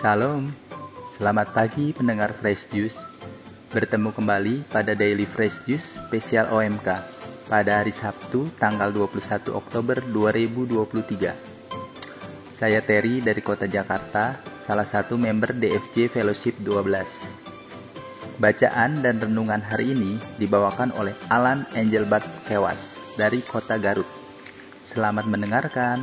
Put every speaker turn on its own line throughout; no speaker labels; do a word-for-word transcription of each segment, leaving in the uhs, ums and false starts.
Salam, selamat pagi pendengar Fresh Juice. Bertemu kembali pada Daily Fresh Juice spesial O M K pada hari Sabtu tanggal dua puluh satu Oktober dua ribu dua puluh tiga. Saya Terry dari Kota Jakarta, salah satu member D F J Fellowship dua belas. Bacaan dan renungan hari ini dibawakan oleh Alan Engelbert Kewas dari Kota Garut. Selamat mendengarkan.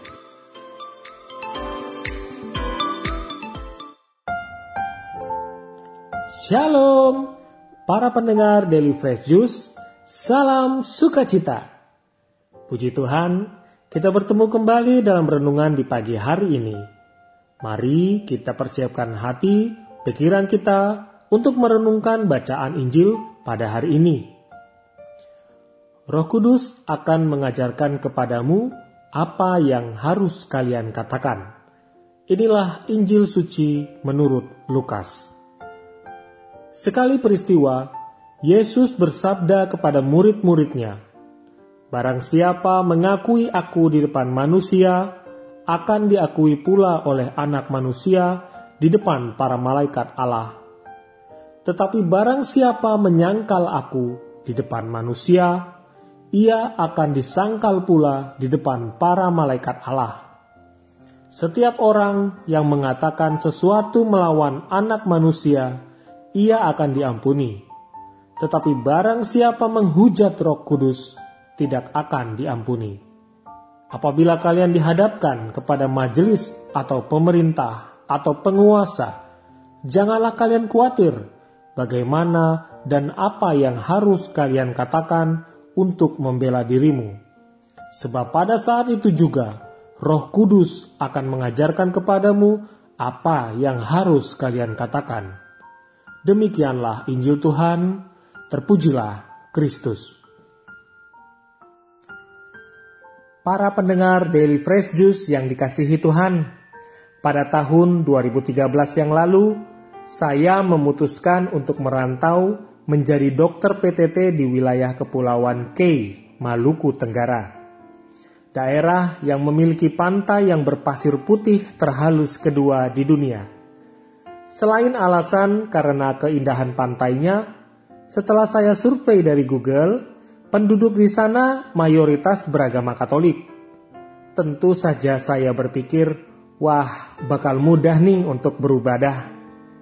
Shalom, para pendengar Daily Fresh Juice, salam sukacita. Puji Tuhan, kita bertemu kembali dalam renungan di pagi hari ini. Mari kita persiapkan hati, pikiran kita untuk merenungkan bacaan Injil pada hari ini. Roh Kudus akan mengajarkan kepadamu apa yang harus kalian katakan. Inilah Injil suci menurut Lukas. Sekali peristiwa, Yesus bersabda kepada murid-muridnya, "Barang siapa mengakui aku di depan manusia, akan diakui pula oleh Anak Manusia di depan para malaikat Allah. Tetapi barang siapa menyangkal aku di depan manusia, ia akan disangkal pula di depan para malaikat Allah. Setiap orang yang mengatakan sesuatu melawan Anak Manusia, ia akan diampuni. Tetapi barang siapa menghujat Roh Kudus, tidak akan diampuni. Apabila kalian dihadapkan kepada majelis atau pemerintah atau penguasa, janganlah kalian khawatir bagaimana dan apa yang harus kalian katakan untuk membela dirimu. Sebab pada saat itu juga Roh Kudus akan mengajarkan kepadamu apa yang harus kalian katakan." Demikianlah Injil Tuhan, terpujilah Kristus. Para pendengar Daily Fresh Juice yang dikasihi Tuhan, pada tahun dua ribu tiga belas yang lalu, saya memutuskan untuk merantau menjadi dokter P T T di wilayah Kepulauan K, Maluku Tenggara. Daerah yang memiliki pantai yang berpasir putih terhalus kedua di dunia. Selain alasan karena keindahan pantainya, setelah saya survei dari Google, penduduk di sana mayoritas beragama Katolik. Tentu saja saya berpikir, wah, bakal mudah nih untuk beribadah.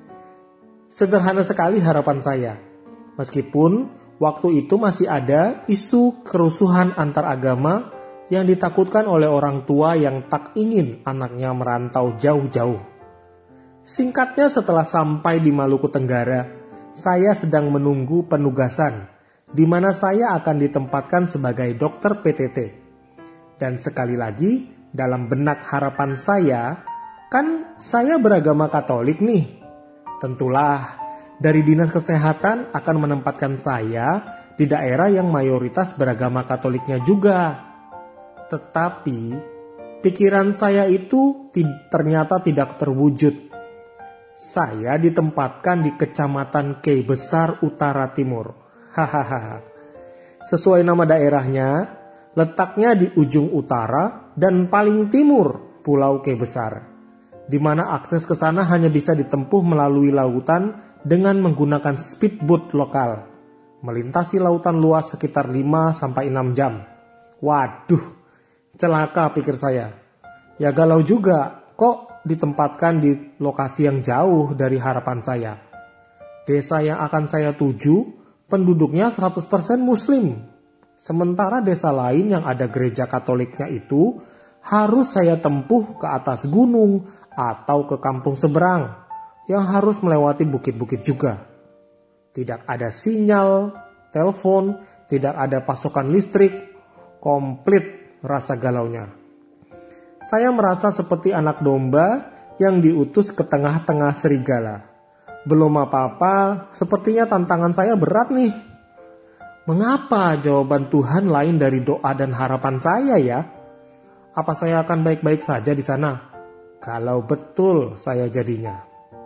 Sederhana sekali harapan saya. Meskipun waktu itu masih ada isu kerusuhan antar agama yang ditakutkan oleh orang tua yang tak ingin anaknya merantau jauh-jauh. Singkatnya, setelah sampai di Maluku Tenggara, saya sedang menunggu penugasan, di mana saya akan ditempatkan sebagai dokter P T T. Dan sekali lagi, dalam benak harapan saya, kan saya beragama Katolik nih. Tentulah, dari Dinas Kesehatan akan menempatkan saya di daerah yang mayoritas beragama Katoliknya juga. Tetapi, pikiran saya itu t- ternyata tidak terwujud. Saya ditempatkan di Kecamatan Kei Besar Utara Timur. Hahaha. Sesuai nama daerahnya, letaknya di ujung utara dan paling timur Pulau Kei Besar, di mana akses ke sana hanya bisa ditempuh melalui lautan dengan menggunakan speedboat lokal, melintasi lautan luas sekitar lima sampai enam jam. Waduh, celaka pikir saya. Ya galau juga, kok ditempatkan di lokasi yang jauh dari harapan saya. Desa yang akan saya tuju, penduduknya seratus persen Muslim. Sementara desa lain yang ada gereja Katoliknya itu harus saya tempuh ke atas gunung atau ke kampung seberang yang harus melewati bukit-bukit juga. Tidak ada sinyal, telepon, tidak ada pasokan listrik, komplit rasa galaunya. Saya merasa seperti anak domba yang diutus ke tengah-tengah serigala. Belum apa-apa, sepertinya tantangan saya berat nih. Mengapa jawaban Tuhan lain dari doa dan harapan saya ya? Apa saya akan baik-baik saja di sana? Kalau betul saya jadinya.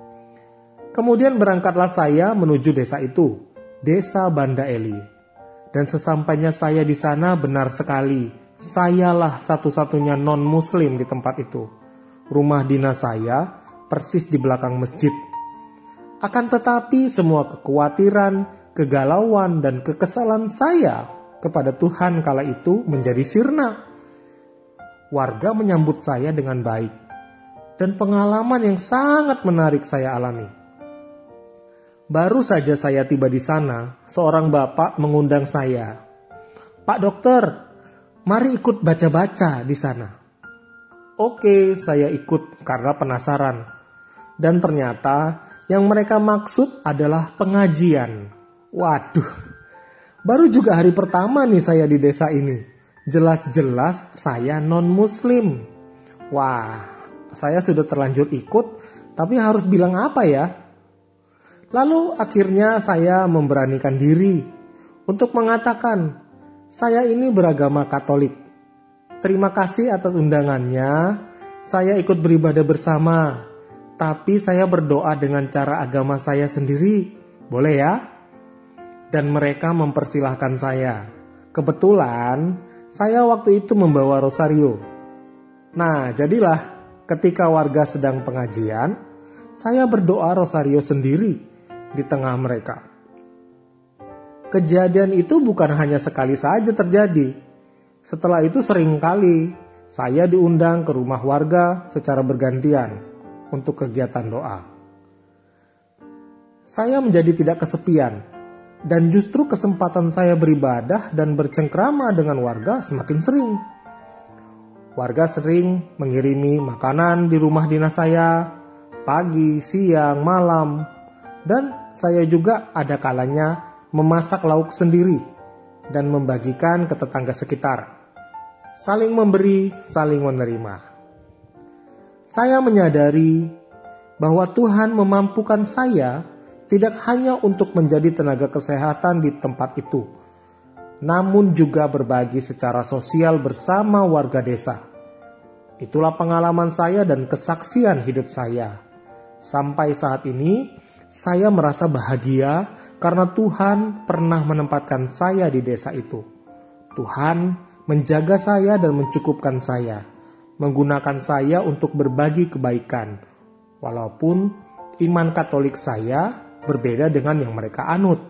Kemudian berangkatlah saya menuju desa itu, Desa Banda Eli. Dan sesampainya saya di sana, benar sekali, sayalah satu-satunya non-muslim di tempat itu. Rumah dinas saya persis di belakang masjid. Akan tetapi semua kekhawatiran, kegalauan, dan kekesalan saya kepada Tuhan kala itu menjadi sirna. Warga menyambut saya dengan baik, dan pengalaman yang sangat menarik saya alami. Baru saja saya tiba di sana, seorang bapak mengundang saya. "Pak dokter, mari ikut baca-baca di sana." Oke, saya ikut karena penasaran. Dan ternyata yang mereka maksud adalah pengajian. Waduh, baru juga hari pertama nih saya di desa ini. Jelas-jelas saya non-muslim. Wah, saya sudah terlanjur ikut, tapi harus bilang apa ya? Lalu akhirnya saya memberanikan diri untuk mengatakan, saya ini beragama Katolik. Terima kasih atas undangannya, saya ikut beribadah bersama, tapi saya berdoa dengan cara agama saya sendiri, boleh ya? Dan mereka mempersilahkan saya. Kebetulan, saya waktu itu membawa rosario. Nah, jadilah ketika warga sedang pengajian, saya berdoa rosario sendiri di tengah mereka. Kejadian itu bukan hanya sekali saja terjadi. Setelah itu sering kali saya diundang ke rumah warga secara bergantian untuk kegiatan doa. Saya menjadi tidak kesepian, dan justru kesempatan saya beribadah dan bercengkrama dengan warga semakin sering. Warga sering mengirimi makanan di rumah dinas saya, pagi, siang, malam, dan saya juga ada kalanya memasak lauk sendiri dan membagikan ke tetangga sekitar. Saling memberi, saling menerima. Saya menyadari bahwa Tuhan memampukan saya tidak hanya untuk menjadi tenaga kesehatan di tempat itu, namun juga berbagi secara sosial bersama warga desa. Itulah pengalaman saya dan kesaksian hidup saya. Sampai saat ini, saya merasa bahagia karena Tuhan pernah menempatkan saya di desa itu. Tuhan menjaga saya dan mencukupkan saya, menggunakan saya untuk berbagi kebaikan, walaupun iman Katolik saya berbeda dengan yang mereka anut.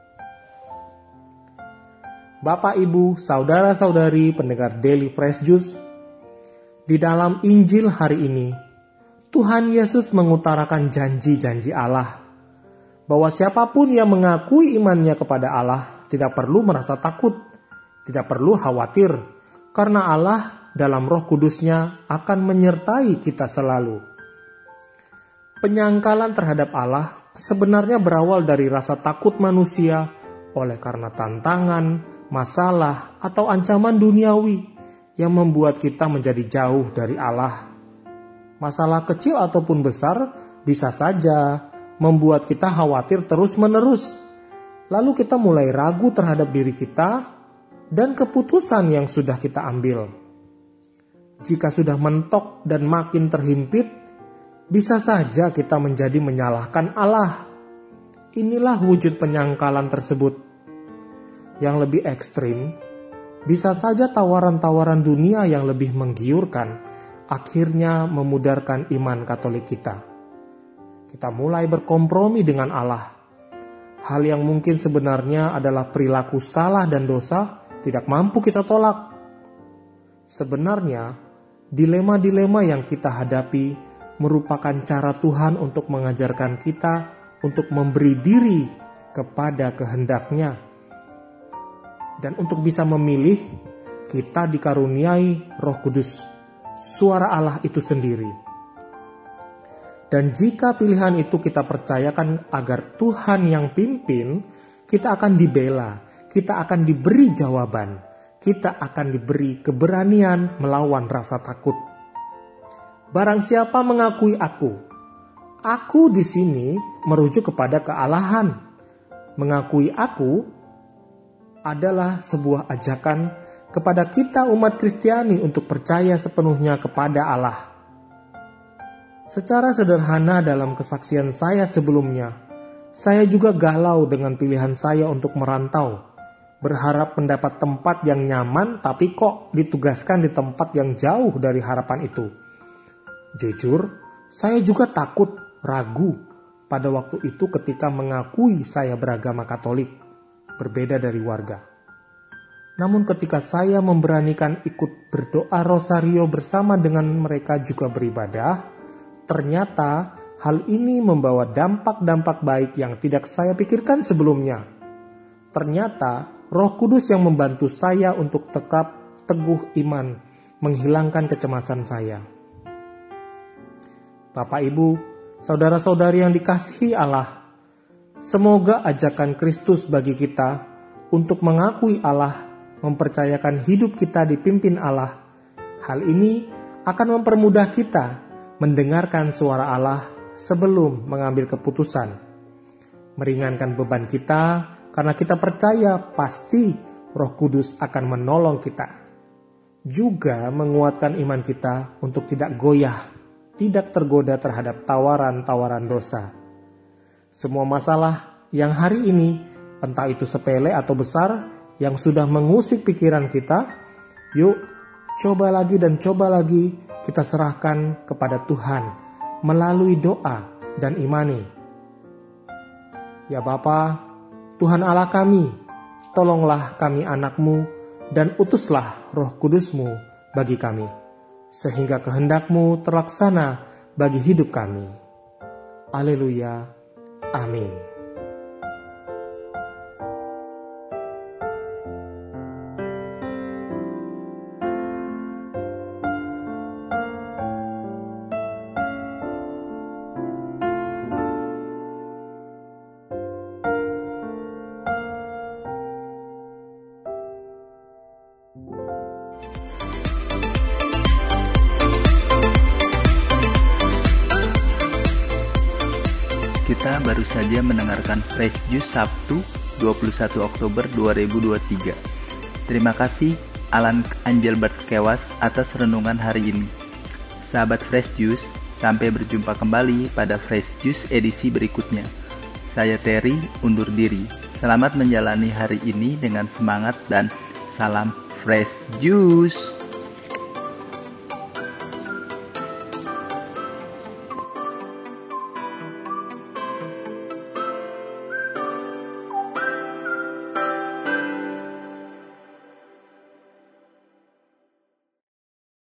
Bapak, Ibu, saudara-saudari pendengar Daily Fresh Juice, di dalam Injil hari ini, Tuhan Yesus mengutarakan janji-janji Allah, bahwa siapapun yang mengakui imannya kepada Allah tidak perlu merasa takut, tidak perlu khawatir, karena Allah dalam Roh Kudus-Nya akan menyertai kita selalu. Penyangkalan terhadap Allah sebenarnya berawal dari rasa takut manusia oleh karena tantangan, masalah, atau ancaman duniawi yang membuat kita menjadi jauh dari Allah. Masalah kecil ataupun besar bisa saja membuat kita khawatir terus-menerus. Lalu kita mulai ragu terhadap diri kita dan keputusan yang sudah kita ambil. Jika sudah mentok dan makin terhimpit, bisa saja kita menjadi menyalahkan Allah. Inilah wujud penyangkalan tersebut. Yang lebih ekstrim, bisa saja tawaran-tawaran dunia yang lebih menggiurkan akhirnya memudarkan iman Katolik kita. Kita mulai berkompromi dengan Allah. Hal yang mungkin sebenarnya adalah perilaku salah dan dosa tidak mampu kita tolak. Sebenarnya, dilema-dilema yang kita hadapi merupakan cara Tuhan untuk mengajarkan kita untuk memberi diri kepada kehendak-Nya. Dan untuk bisa memilih, kita dikaruniai Roh Kudus, suara Allah itu sendiri. Dan jika pilihan itu kita percayakan agar Tuhan yang pimpin, kita akan dibela, kita akan diberi jawaban, kita akan diberi keberanian melawan rasa takut. Barang siapa mengakui aku, aku di sini merujuk kepada kealahan. Mengakui aku adalah sebuah ajakan kepada kita umat Kristiani untuk percaya sepenuhnya kepada Allah. Secara sederhana dalam kesaksian saya sebelumnya, saya juga galau dengan pilihan saya untuk merantau, berharap mendapat tempat yang nyaman tapi kok ditugaskan di tempat yang jauh dari harapan itu. Jujur, Saya juga takut, ragu pada waktu itu ketika mengakui saya beragama Katolik, berbeda dari warga. Namun ketika saya memberanikan ikut berdoa rosario bersama dengan mereka juga beribadah, ternyata hal ini membawa dampak-dampak baik yang tidak saya pikirkan sebelumnya. Ternyata Roh Kudus yang membantu saya untuk tetap teguh iman, menghilangkan kecemasan saya. Bapak, Ibu, saudara-saudari yang dikasihi Allah, semoga ajakan Kristus bagi kita untuk mengakui Allah, mempercayakan hidup kita dipimpin Allah. Hal ini akan mempermudah kita mendengarkan suara Allah sebelum mengambil keputusan, meringankan beban kita karena kita percaya pasti Roh Kudus akan menolong kita. Juga menguatkan iman kita untuk tidak goyah, tidak tergoda terhadap tawaran-tawaran dosa. Semua masalah yang hari ini, entah itu sepele atau besar, yang sudah mengusik pikiran kita, yuk coba lagi dan coba lagi kita serahkan kepada Tuhan melalui doa dan imani. Ya Bapa, Tuhan Allah kami, tolonglah kami anak-Mu dan utuslah Roh Kudus-Mu bagi kami, sehingga kehendak-Mu terlaksana bagi hidup kami. Haleluya. Amin.
Kita baru saja mendengarkan Fresh Juice Sabtu dua puluh satu Oktober dua ribu dua puluh tiga. Terima kasih Alan Angelbert Kewas atas renungan hari ini. Sahabat Fresh Juice, sampai berjumpa kembali pada Fresh Juice edisi berikutnya. Saya Terry undur diri. Selamat menjalani hari ini dengan semangat dan salam Fresh Juice.